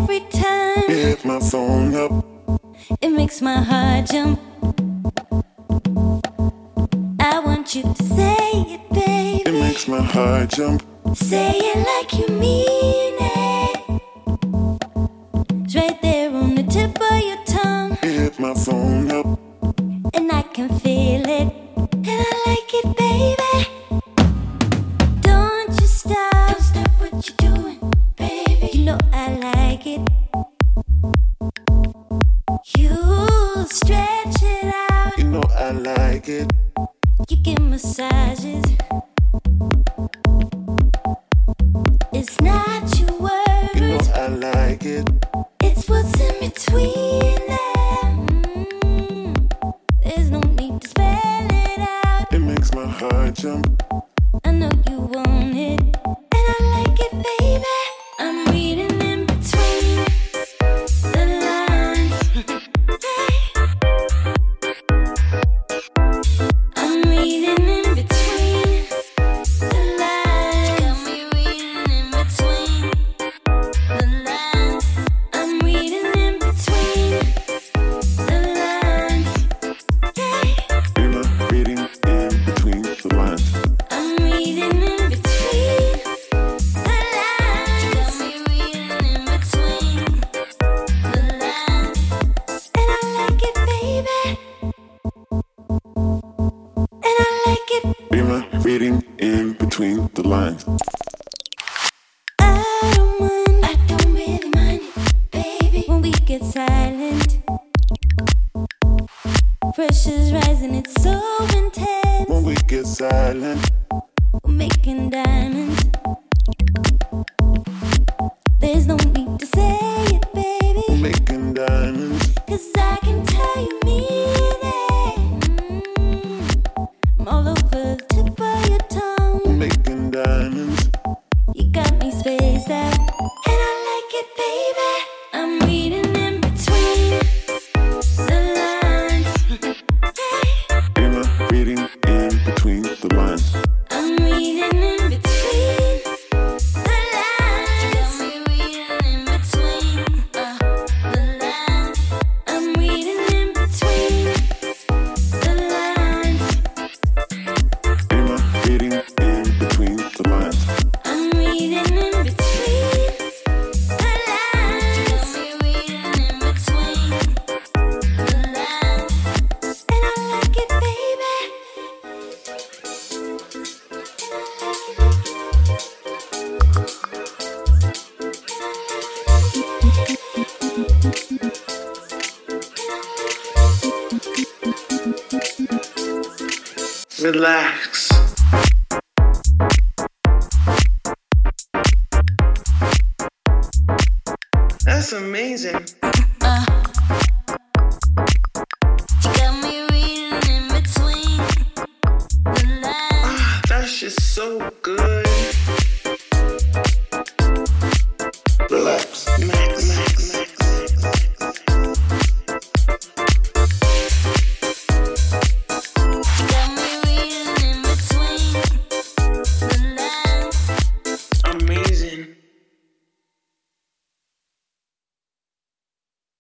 every time you hit my phone up. it makes my heart jump. I want you to say it, baby. It makes my heart jump. Say it like you mean it. It's right there on the tip of your tongue. You hit my phone up. And I can feel it. And I like it, baby. Don't you stop. Don't stop what you're doing, baby. You know I like it. You stretch it out. You know I like it. You give massages. It's not your words. You know I like it. It's what's in between them. There's no need to spell it out. It makes my heart jump. I know you want it, and I like it, baby. I'm reading in between the lines. Hey. I'm reading in between the lines. Got me reading in between the lines. I'm reading in between the lines. Hey. You're not reading in between the lines. I'm reading in between the lines. Got me reading in between the lines. And I like it, baby. And I like it. You're not reading in between the lines. I don't really mind it, baby. When we get silent, pressure's rising, it's so intense. When we get silent, We're making diamonds. There's no need to say it, baby. we're making diamonds. 'Cause I can tell you mean it. I'm all over the tip of your We're tongue. making diamonds. You got me spaced out. And I like it, baby. I'm reading in between the lines. Hey. You're not reading in between the lines. I'm reading in between the lines. Got me reading in between the lines. I'm reading in between the lines. You're not reading in between the lines. I'm reading in between the lines. Got me reading in between the lines. And I like it, baby. Relax. That's amazing. You got me reading in between the lines. That's just so good. Relax. Max. You got me reading in between the lines. Amazing.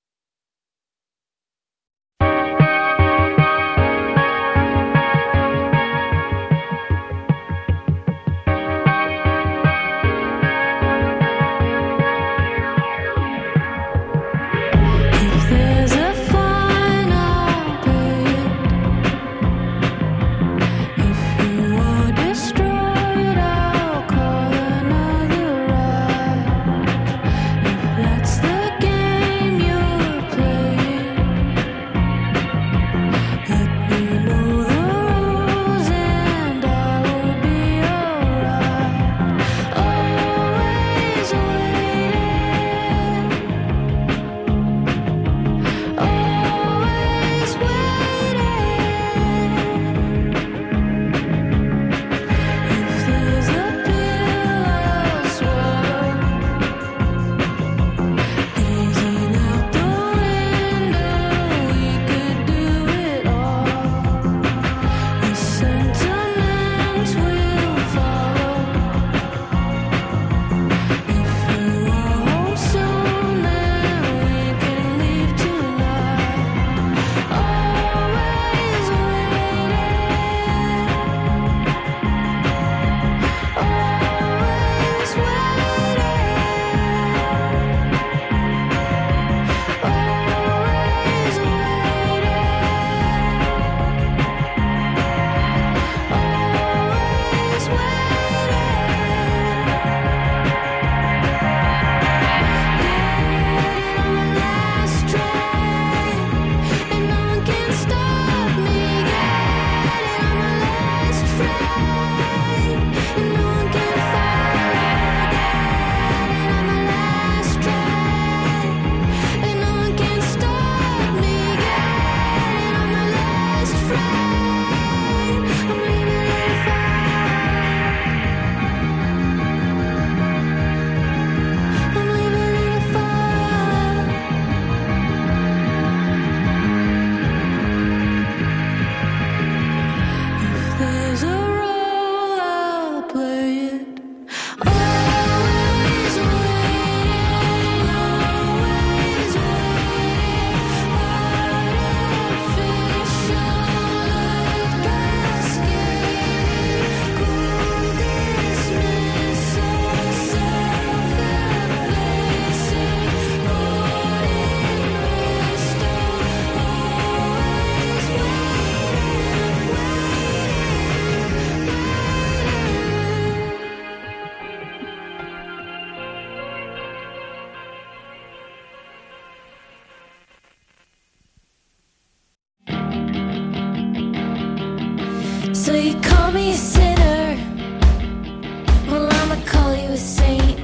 So you call me a sinner, well I'ma call you a saint.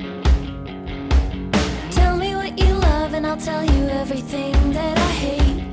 Tell me what you love and I'll tell you everything that I hate.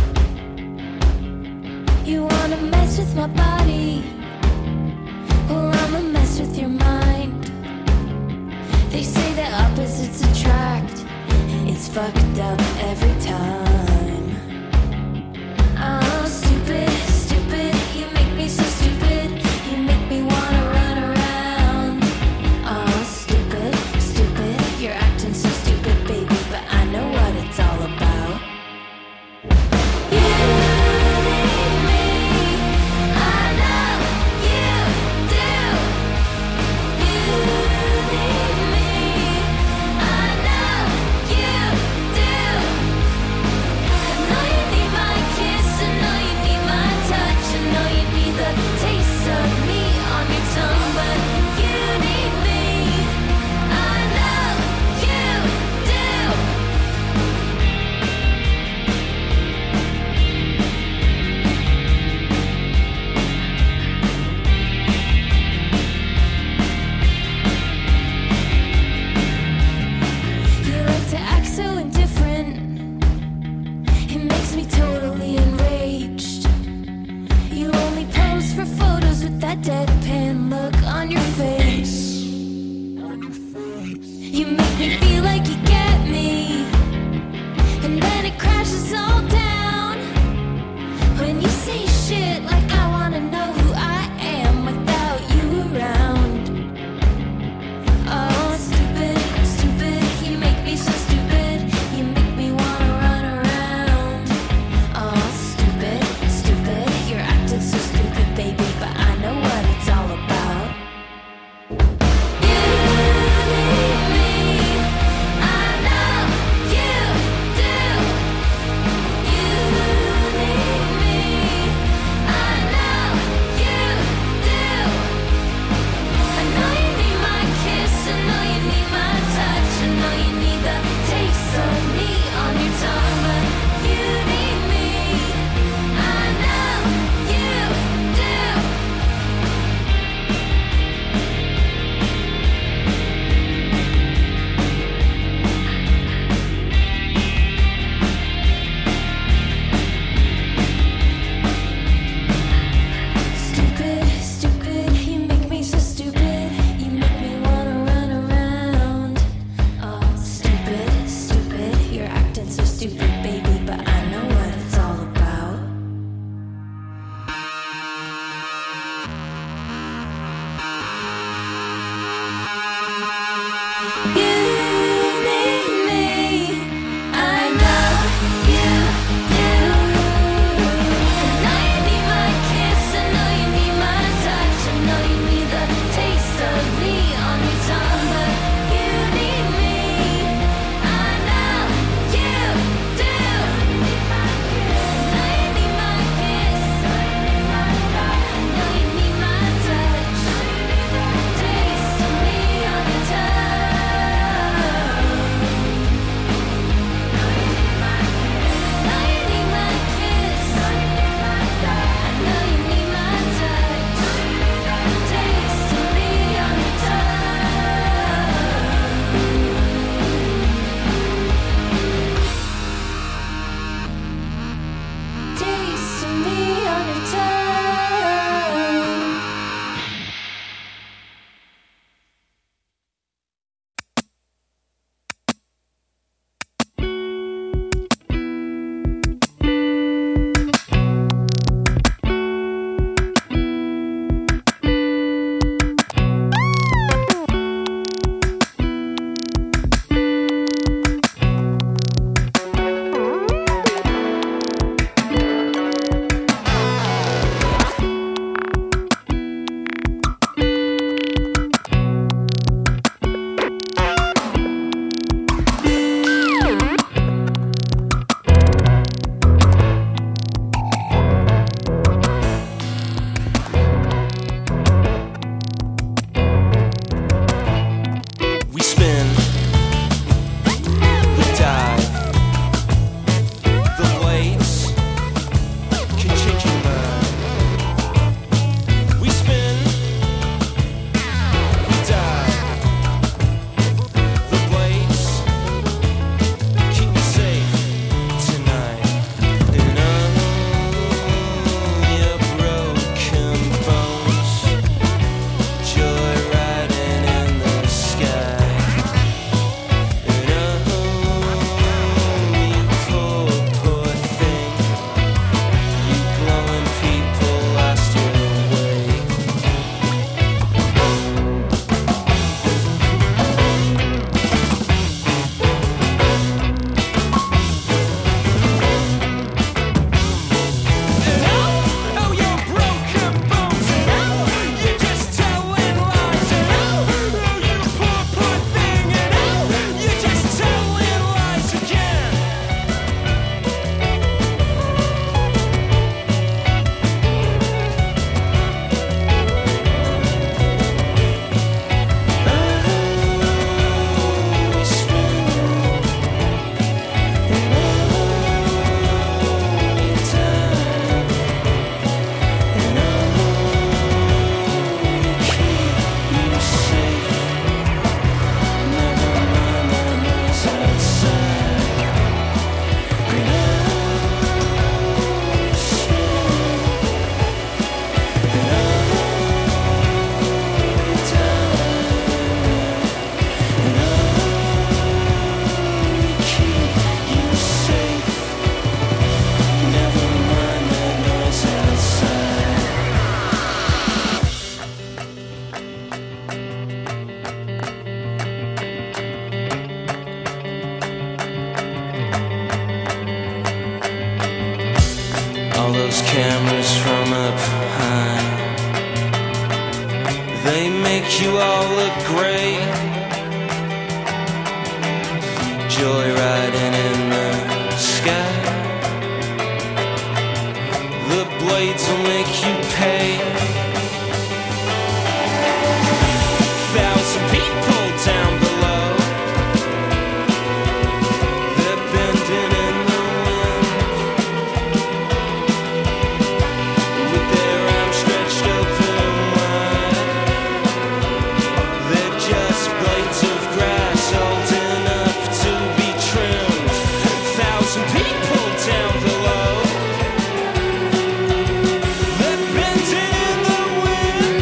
You wanna mess with my body, well I'ma mess with your mind. They say that opposites attract, it's fucked up every time. Oh, stupid, stupid, you make me so stupid. You make me wanna run around. Oh, stupid, stupid, you're acting so stupid, baby, but I know what it's all about. You need me, I know you do. You need me, I know you do. I know you need my kiss, I know you need my touch, I know you need the taste of me on your tongue, but you need me, I know you do. You like to act so indifferent, it makes me totally enraged. You only pose for photos with that deadpan look on your face. You make me feel like you get me, and then it crashes all down. When you say shit like I wanna know who I am without you around. Oh, stupid, stupid, you make me so stupid. You make me wanna run around. Oh, stupid, stupid, you're acting so stupid, baby, but I know what it's all about. You need me, cameras from up high. They make you all look great, joyriding in the sky. The blades will make you pay. 1,000 people down below, they're bending in the wind, with their arms stretched open wide. They're just blades of grass old enough to be trimmed. 1,000 people down below, they're bending in the wind,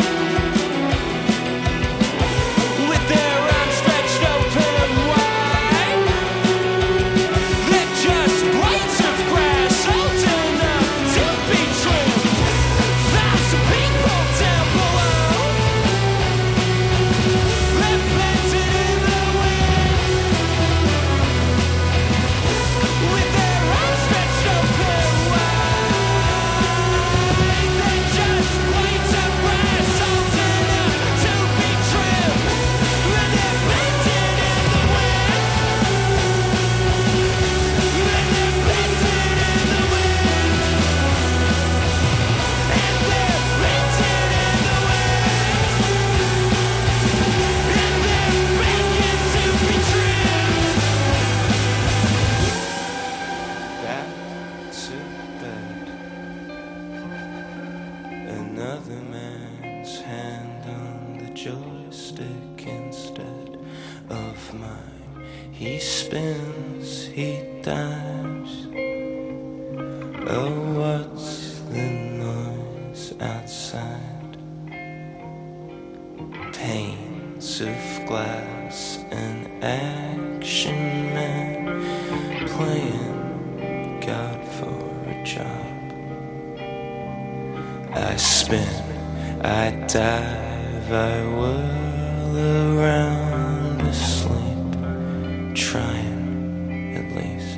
with their arms stretched open wide. They're just blades of grass old enough to be trimmed. 1,000 people down below, they're bending in the wind, with their arms stretched open wide. They're just blades of grass old enough to be trimmed. When they're bending in the wind, when they're bending in the wind, and they're bending in the wind, and they're begging to be trimmed. Back to bed. Another man's hand on the joystick instead of mine. He spins, he dives. Oh, what's the noise outside? Panes of glass, an action man playing God for a job. I spin, I dive, I whirl around asleep, trying at least.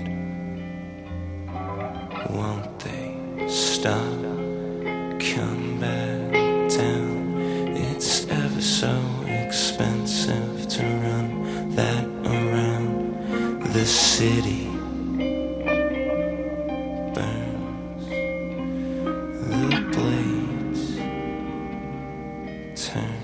Won't they stop, come back down? It's ever so expensive to run that around. The city burns, the blades turn.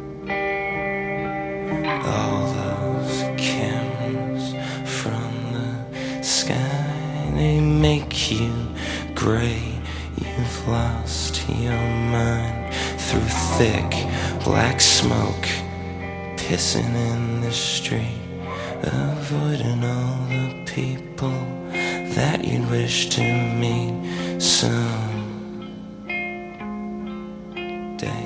All those cameras from the sky, they make you gray. You've lost your mind through thick black smoke, pissing in the street, avoiding all the people that you'd wish to meet someday.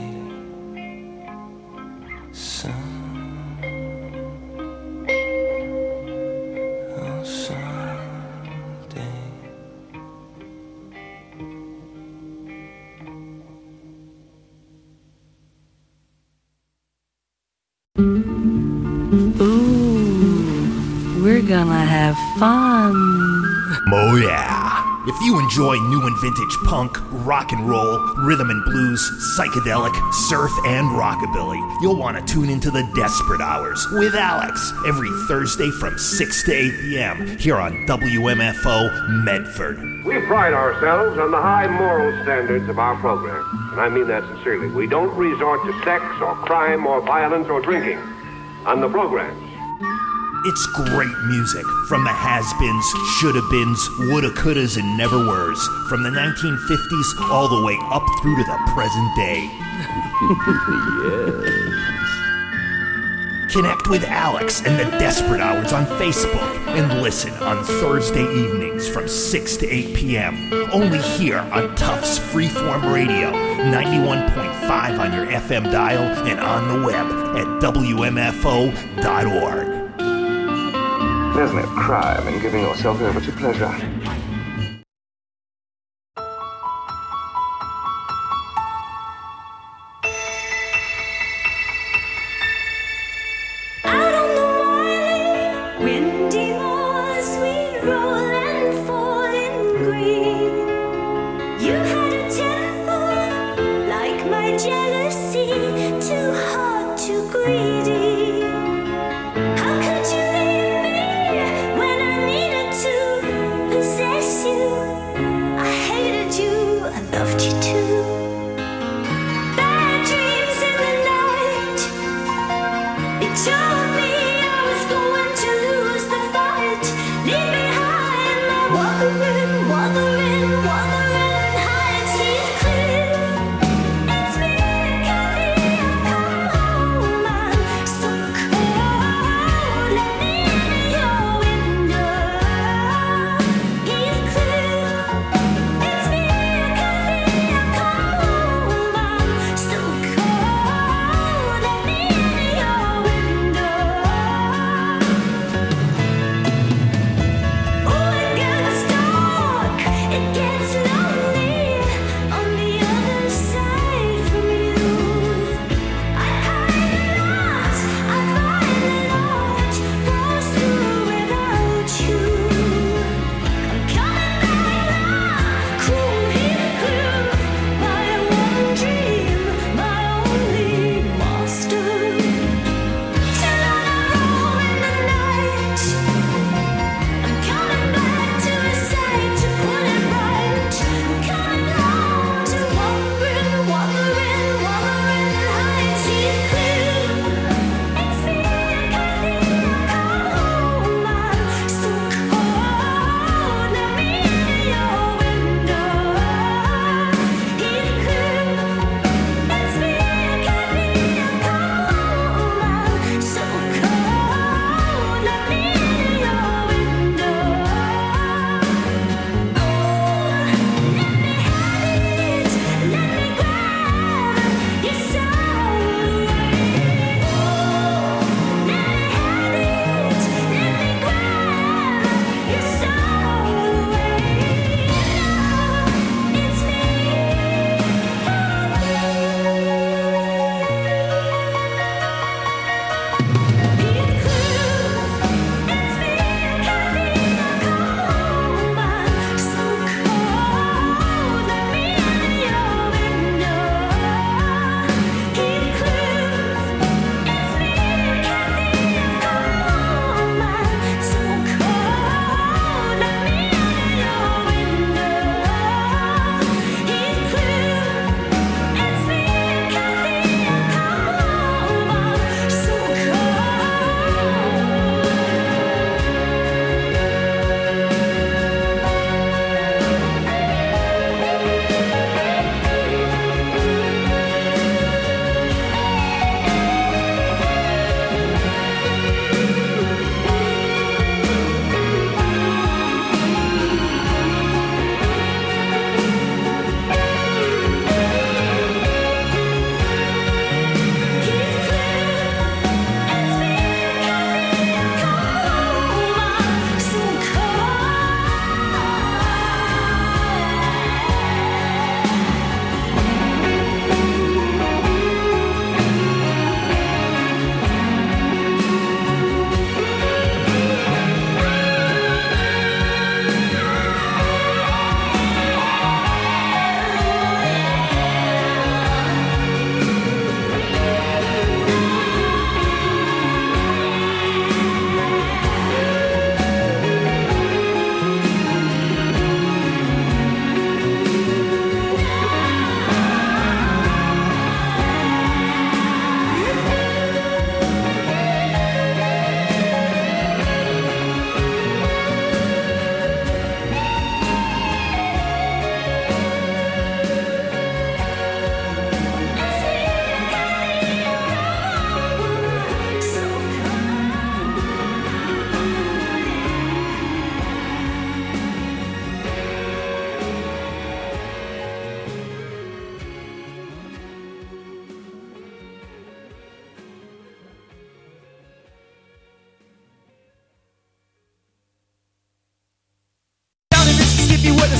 Oh, someday. Ooh, we're gonna have fun. Oh yeah. If you enjoy new and vintage punk, rock and roll, rhythm and blues, psychedelic, surf, and rockabilly, you'll want to tune into the Desperate Hours with Alex every Thursday from 6 to 8 p.m. here on WMFO Medford. We pride ourselves on the high moral standards of our program, and I mean that sincerely. We don't resort to sex or crime or violence or drinking on the programs. It's great music from the has-beens, shoulda-beens, woulda, couldas, and never-weres, from the 1950s all the way up through to the present day. Yes. Connect with Alex and the Desperate Hours on Facebook and listen on Thursday evenings from 6 to 8 p.m. Only here on Tufts Freeform Radio, 91.5 on your FM dial and on the web at WMFO.org. There's no crime in giving yourself over to pleasure. Out on the wily, windy moors, we roll and fall in green. You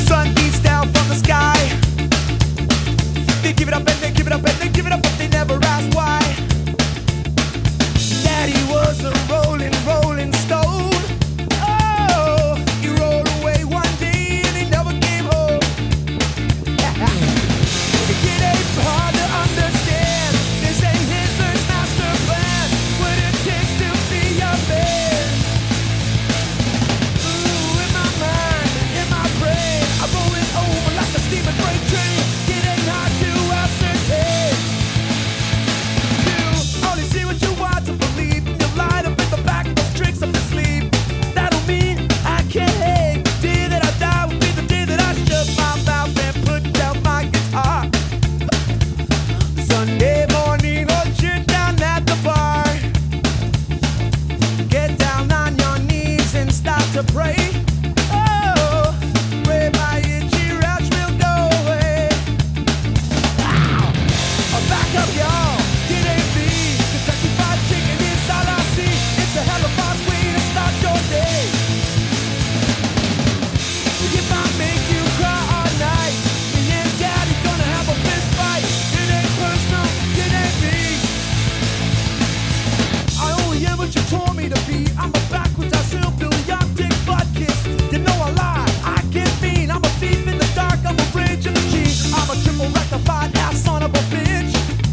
sun beats down from the sky. They give it up and they give it up and they give it up, but they never ask why. Daddy was a rolling, rolling stone. Oh, he rolled away one day and he never came home. It ain't hard to understand. This ain't Hitler's master plan. What it takes to be a man. Ooh, in my mind, in my brain, I'm rolling over like a steaming freight train. It ain't hard to ascertain. You only see what you want to believe. You light up in the back of those tricks up your sleeve. That don't mean I can't hate. The day that I die will be the day that I shut my mouth and put down my guitar. Sunday morning, or sit down at the bar. Get down on your knees and start to pray. Oh, pray my itchy rash will go away. Back up, y'all. It ain't me. Kentucky Fried Chicken is all I see. It's a hell of a way to start your day. If I make you cry all night, me and Daddy gonna have a fist fight. It ain't personal, it ain't me. I only am what you told me to be. I'm a backwards, I still feel young, dick butt kiss. You know I lie, I get mean. I'm a thief in the dark, I'm a rage in the machine. I'm a triple rectified ass son of a bitch.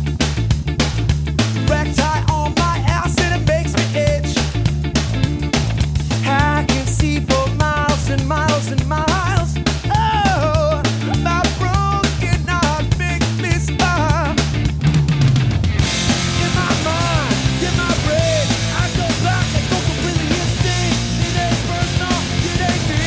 Rectie on my ass and it makes me itch. I can see for miles and miles and miles. Oh, my broken heart makes me smile. In my mind, in my brain, I go back and go completely insane. It ain't personal, it ain't me.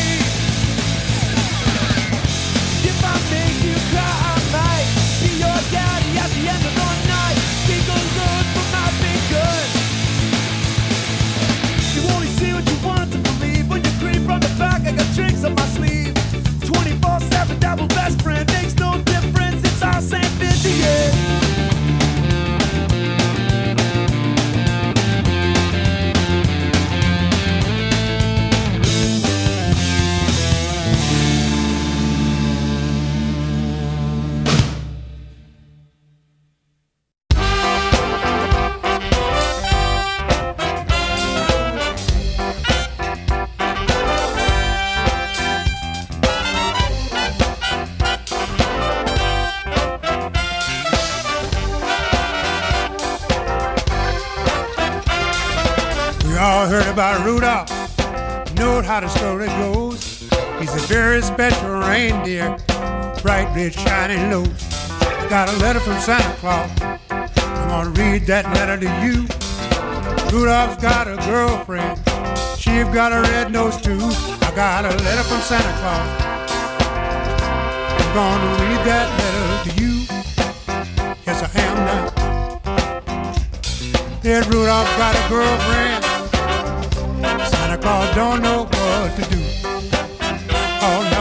If I make you cry, I might be your daddy at the end of the night. Be good for my big gun. You only see what you want to believe. When you creep from the back, I got tricks up my sleeve. 24/7 double best friend makes no difference. It's all same 50, yeah. We all heard about Rudolph, know how the story goes. He's a very special reindeer, bright red shining nose. Got a letter from Santa Claus, I'm gonna read that letter to you. Rudolph's got a girlfriend, she's got a red nose too. I got a letter from Santa Claus, I'm gonna read that letter to you. Yes, I am now. There's Rudolph got a girlfriend, Santa Claus don't know what to do. Oh no.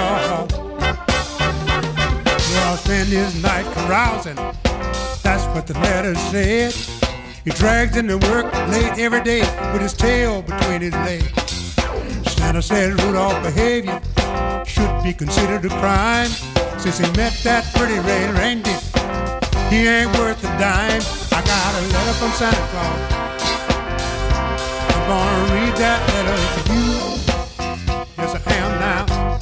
Rudolph spend his night carousing, that's what the letter said. He drags into work late every day with his tail between his legs. Santa says Rudolph's behavior should be considered a crime. Since he met that pretty red reindeer, he ain't worth a dime. I got a letter from Santa Claus, I'm gonna read that letter to you. Yes, I am now.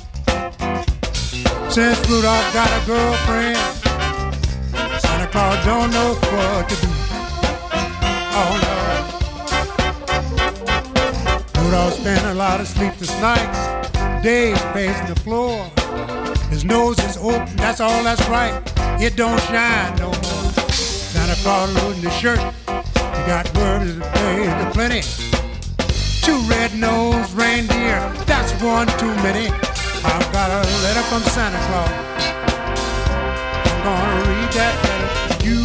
Since Rudolph got a girlfriend, Santa Claus don't know what to do. Oh no. Rudolph spent a lot of sleepless nights, days pacing the floor. His nose is open, that's all that's right. It don't shine no more. Santa Claus loading his shirt, he got words to pay to plenty. 2 red-nosed reindeer, that's one too many. I've got a letter from Santa Claus, I'm gonna read that letter to you.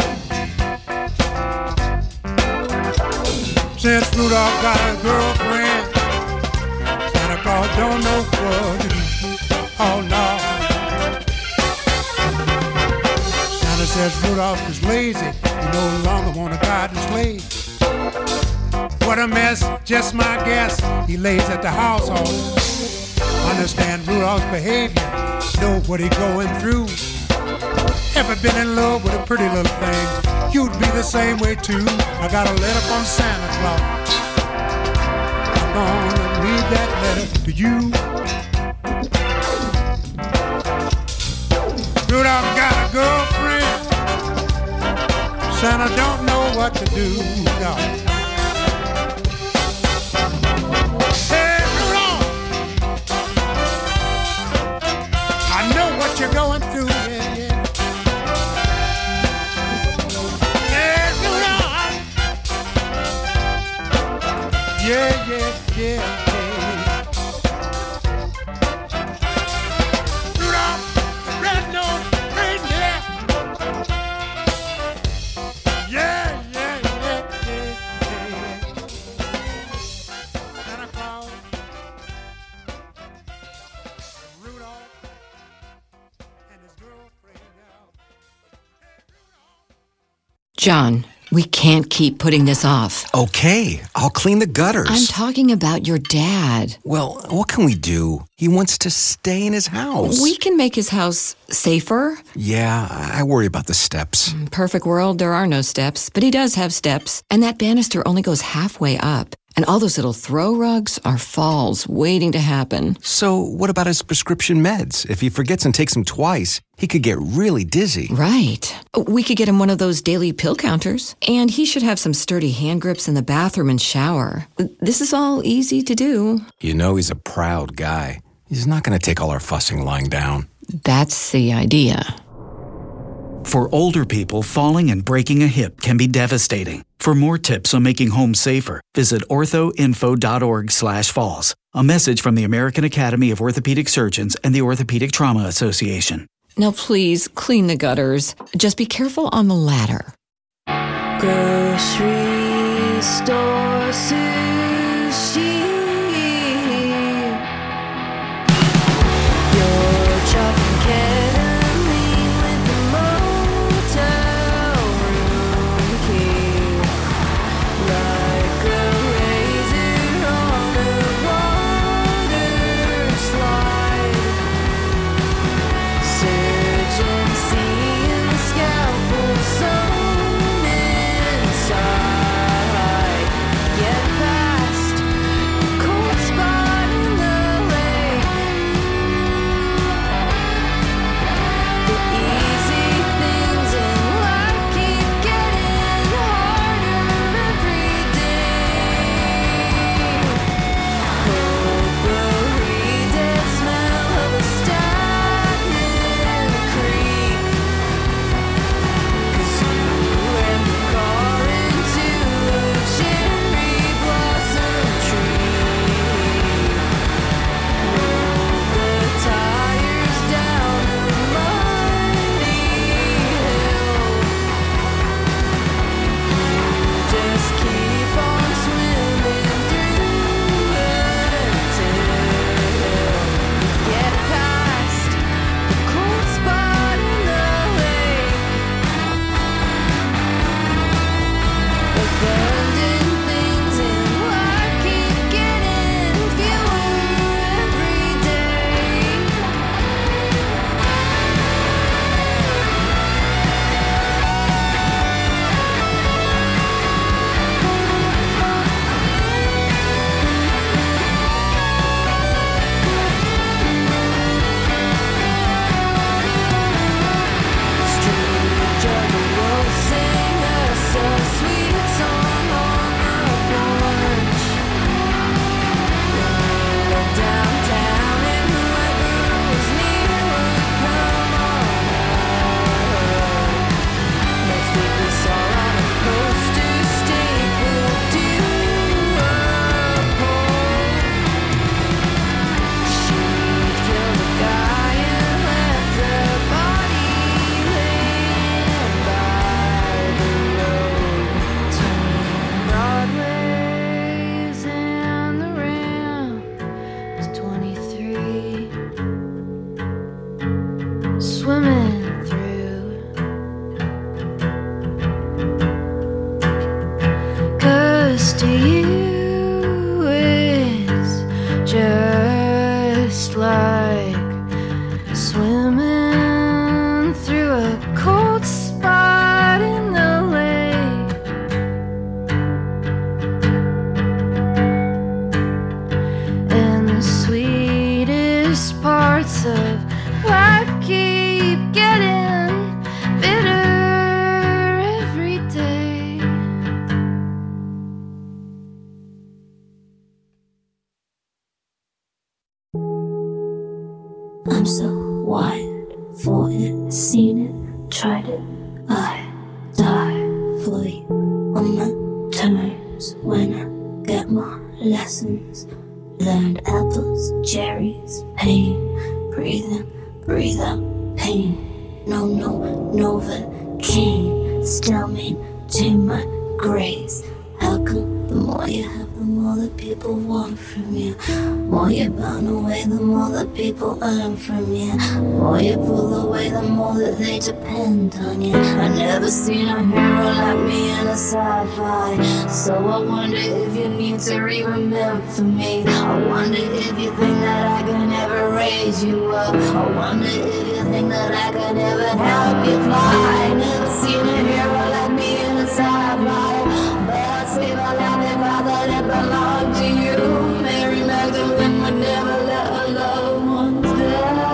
Since Rudolph got a girlfriend, Santa Claus don't know what to do. Oh no. Santa says Rudolph is lazy, he no longer wanna guide the sleigh. What a mess, just my guess. He lays at the house all Understand Rudolph's behavior, know what he's going through. Ever been in love with a pretty little thing? You'd be the same way too. I got a letter from Santa Claus. I'm gonna read that letter to you. Rudolph got a girlfriend. Santa don't know what to do. No. Hey, Rudolph, I know what you're going through. Yeah, yeah. Yeah, Rudolph. Yeah, yeah, yeah, yeah. Rudolph, the red-nosed reindeer. Yeah, yeah, yeah, yeah, yeah. Santa Claus, Rudolph, and his girlfriend now. John, we can't keep putting this off. Okay, I'll clean the gutters. I'm talking about your dad. Well, what can we do? He wants to stay in his house. We can make his house safer. Yeah, I worry about the steps. Perfect world, there are no steps, but he does have steps. And that banister only goes halfway up. And all those little throw rugs are falls waiting to happen. So what about his prescription meds? If he forgets and takes them twice, he could get really dizzy. Right. We could get him one of those daily pill counters. And he should have some sturdy hand grips in the bathroom and shower. This is all easy to do. You know he's a proud guy. He's not going to take all our fussing lying down. That's the idea. For older people, falling and breaking a hip can be devastating. For more tips on making home safer, visit orthoinfo.org/falls. A message from the American Academy of Orthopedic Surgeons and the Orthopedic Trauma Association. Now please, clean the gutters. Just be careful on the ladder. Grocery store sushi. You're chopping ketamine with the motel room key. Like a razor on a water slide. Surgeon seeing the scalpel sewn inside. Get past I'm so wild for it, seen it, tried it. I die for you on my terms when I get my lessons. Learned apples, cherries, pain. Breathe in, breathe out, pain. No, Novocaine. Still maintain my grace. How come the more you have, the more that people want from you? More you burn away, the more that people earn from you. More you pull away, the more that they depend on you. I never seen a hero like me in a sci-fi. So I wonder if you need to remember me. I wonder if you think that I can ever raise you up. I wonder if you think that I can ever help you fly. I never seen a hero like me in a sci-fi. But I'd save a life if I thought it belonged to you. Mary Magdalene would never let her loved ones die.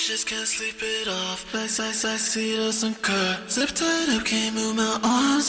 just can't sleep it off. Backside, see us and cur. Zip tied up, can't move my arms.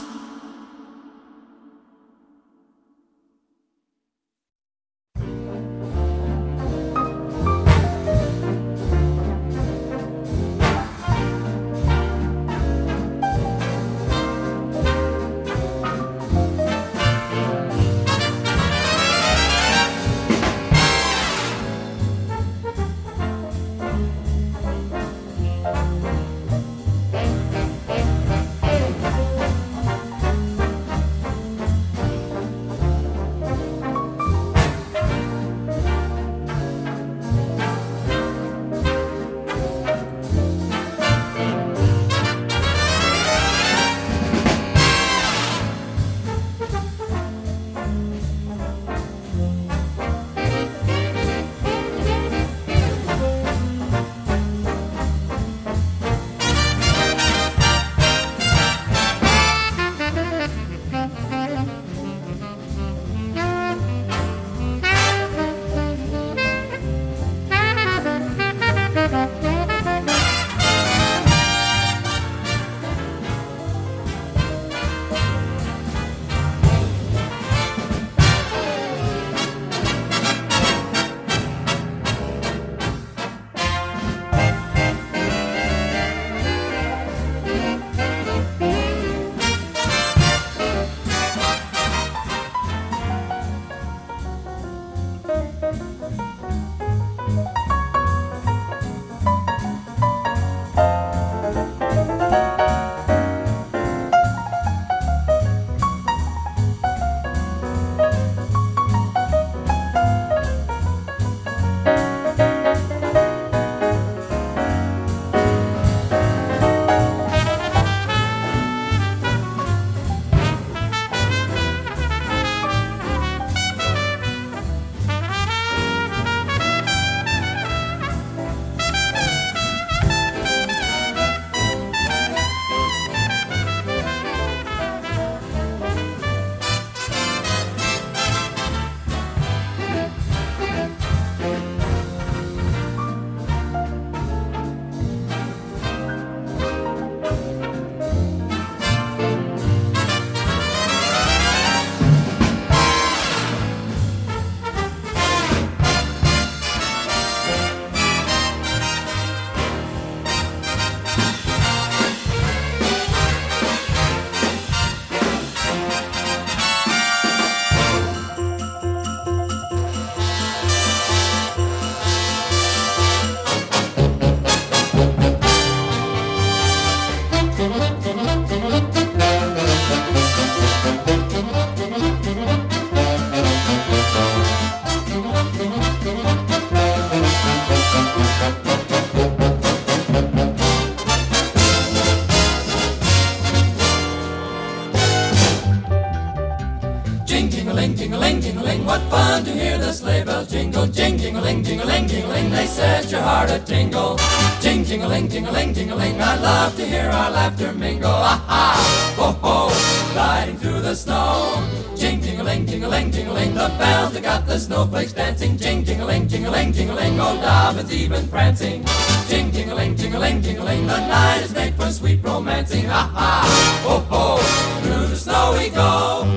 Jing-a-ling, jing-a-ling, what fun to hear the sleigh bells jingle. Jing-a-ling, jing-a-ling, jing-a-ling, they set your heart a tingle. Jing-a-ling, jing-a-ling, jing-a-ling, I love to hear our laughter mingle. Ah-ha, ho-ho, gliding through the snow. Jing-a-ling, jing-a-ling, jing-a-ling, the bells that got the snowflakes dancing. Jing-a-ling, jing-a-ling, jing-a-ling, old Dobbin's even prancing. Jing-a-ling, jing-a-ling, jing-a-ling, the night is made for sweet romancing. Ha-ha, ho-ho, through the snow we go.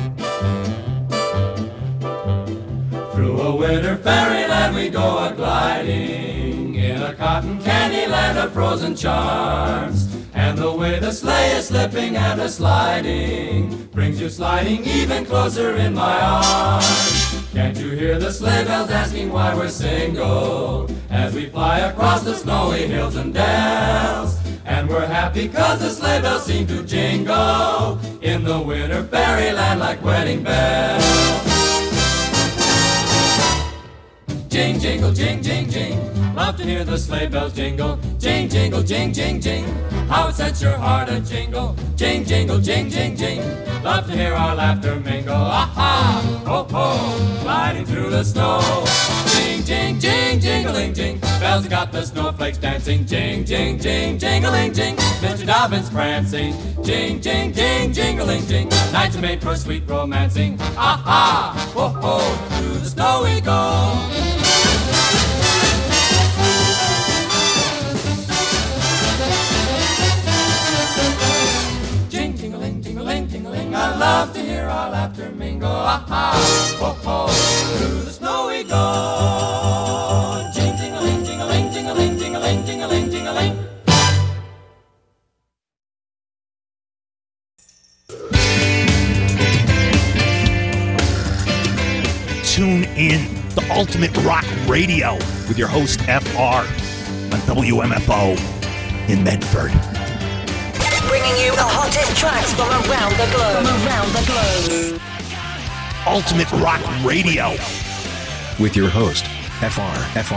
Through a winter fairyland we go a-gliding, in a cotton candy land of frozen charms. And the way the sleigh is slipping and a-sliding brings you sliding even closer in my arms. Can't you hear the sleigh bells asking why we're single, as we fly across the snowy hills and dales? And we're happy 'cause the sleigh bells seem to jingle in the winter fairyland like wedding bells. Jing, jingle, jing, jing, jing. Love to hear the sleigh bells jingle. Jing, jingle, jing, jing, jing. How it sets your heart a jingle. Jing, jingle, jing, jing, jing. Love to hear our laughter mingle. Aha, ho, ho, gliding through the snow. Jing, jing, jing, jingling, jing. Bells got the snowflakes dancing. Jing, jing, jing, jingling, jing. Mr. Dobbin's prancing. Jing, jing, jing, jingling, jing. Nights are made for sweet romancing. Aha, ho, ho, through the snow we go. tune in to Ultimate Rock Radio with your host, FR, on WMFO in Medford. Bringing you the hottest tracks from around the globe. Ultimate Rock Radio. With your host, FR.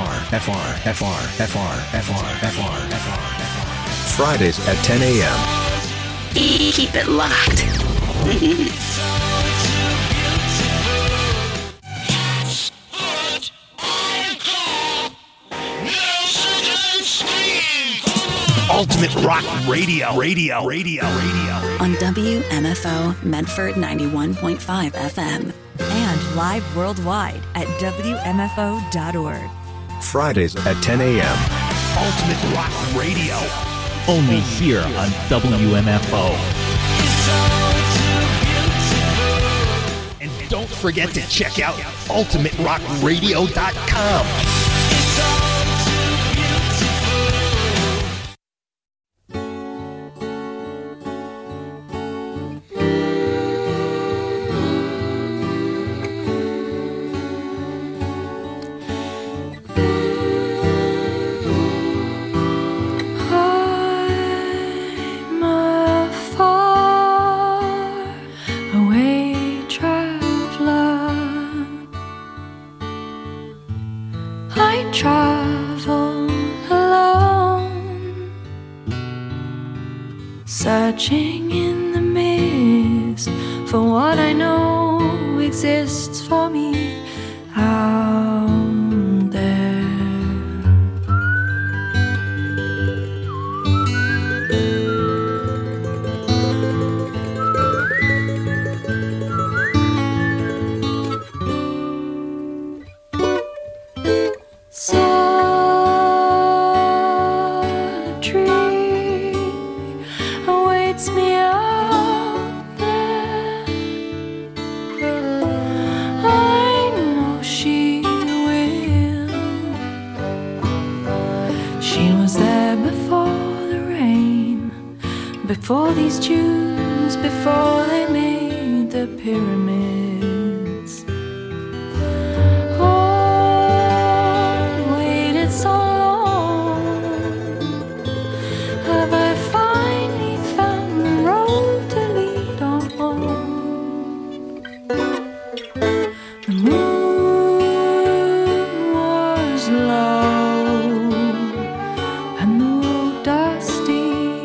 Fridays at 10 a.m. Keep it locked. Ultimate Rock Radio. On WMFO Medford 91.5 FM. And live worldwide at WMFO.org. Fridays at 10 a.m. Ultimate Rock Radio. Only here on WMFO. And don't forget to check out UltimateRockRadio.com. Searching in the mist for what I know exists for me out there. Before these tunes, before they made the pyramids. Oh, waited so long. Have I finally found the road to lead on? The moon was low and the road dusty.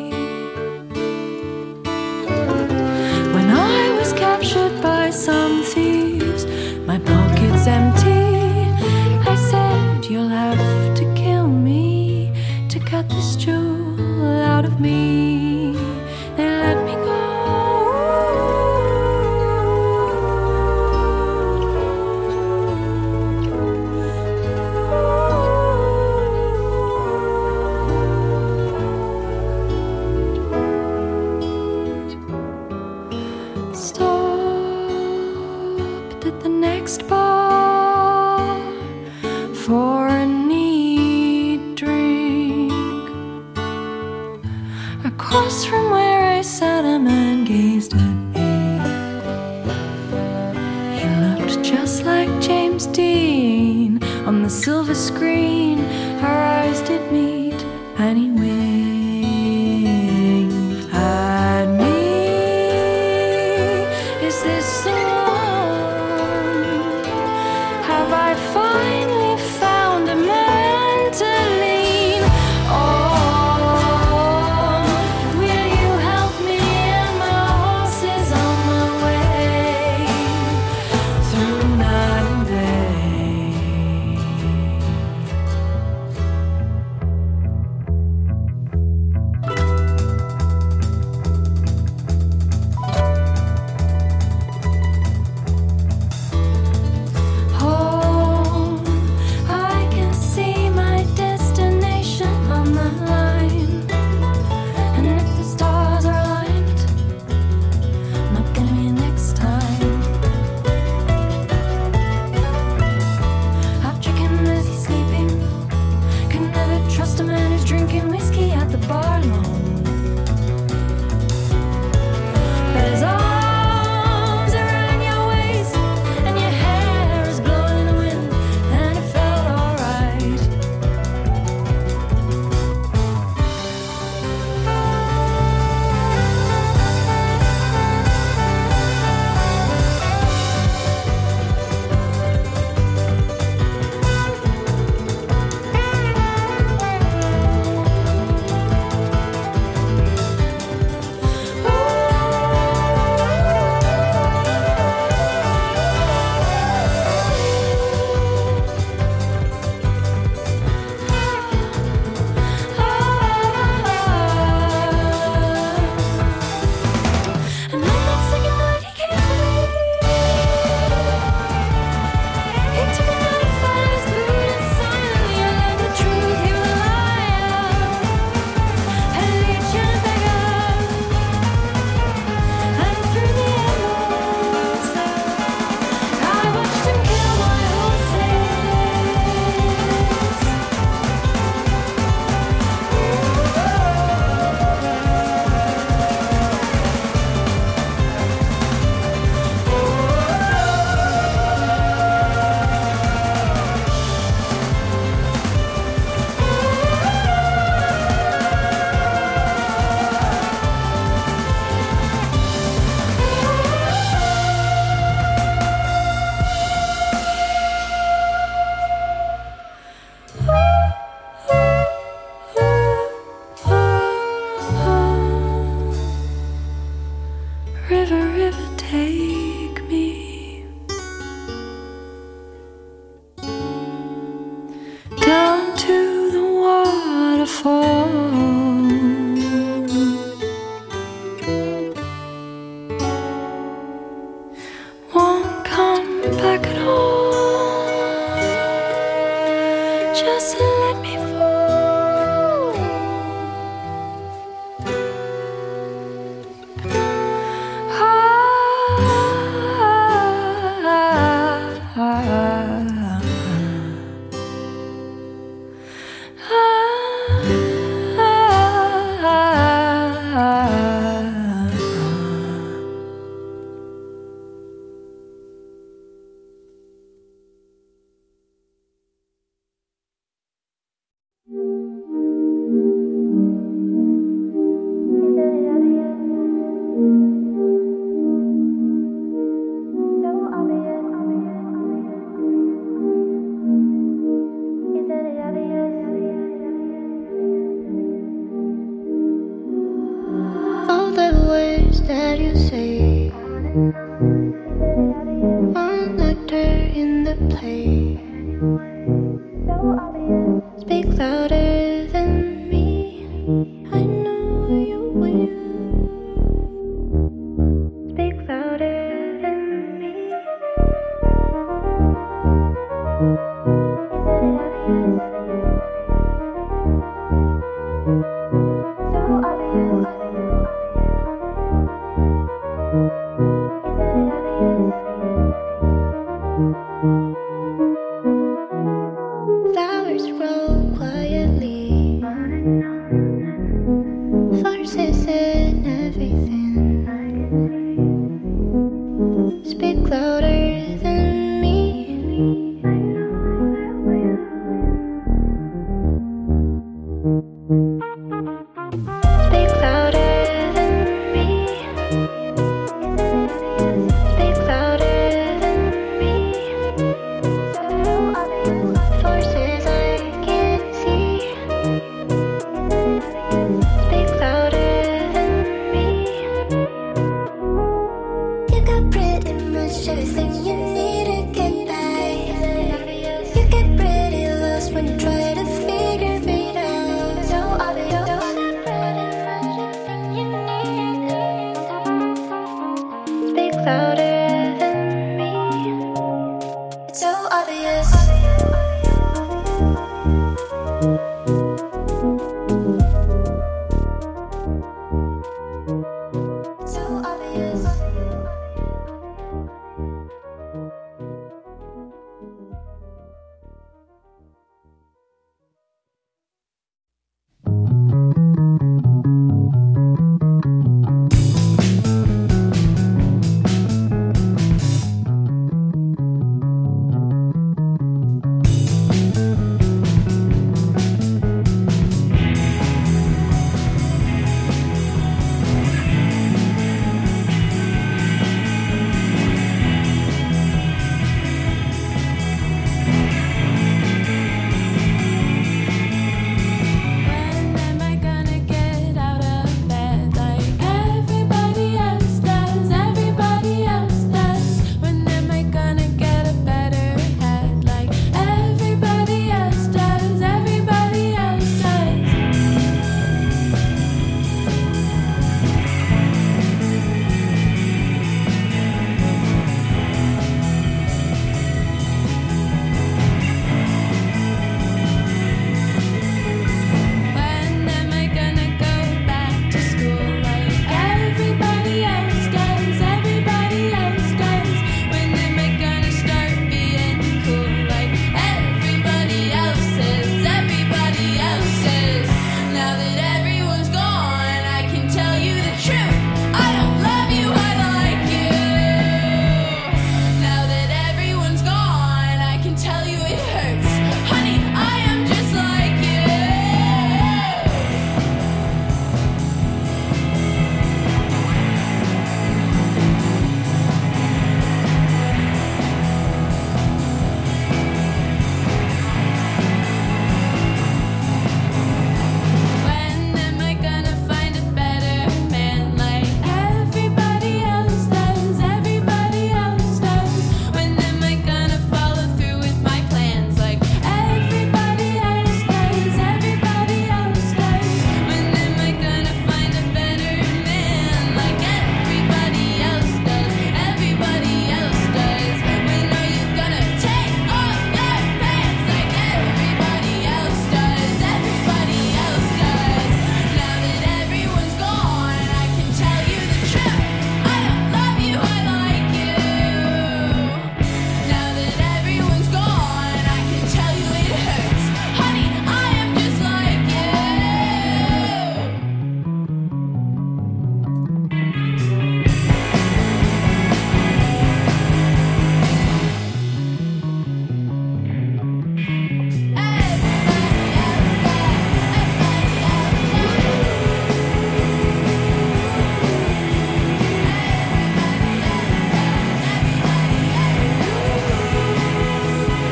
Some thieves, my pocket's empty. I said, you'll have to kill me to cut this jewel out of me. They let me go. Next bar for a neat drink. Across from where I sat, a man gazed at me. He looked just like James Dean on the silver screen. Our eyes did meet and he winked at me. Is this the have I finally found a man to lean on? Will you help me? And my horse is on my way through night and fall. Won't come back at all. Just let me fall. All the words that you say, one actor in the play, speak louder than me. I know you will. Speak louder than me. So obvious. Flowers grow quietly, farces and everything. Speak louder than me. Speak louder than me. Speak louder than me. Forces I can't see. Speak louder than me. You got pretty much everything you need to get by. You get pretty lost when you try to figure it out. So obvious. Speak louder than me. It's so obvious.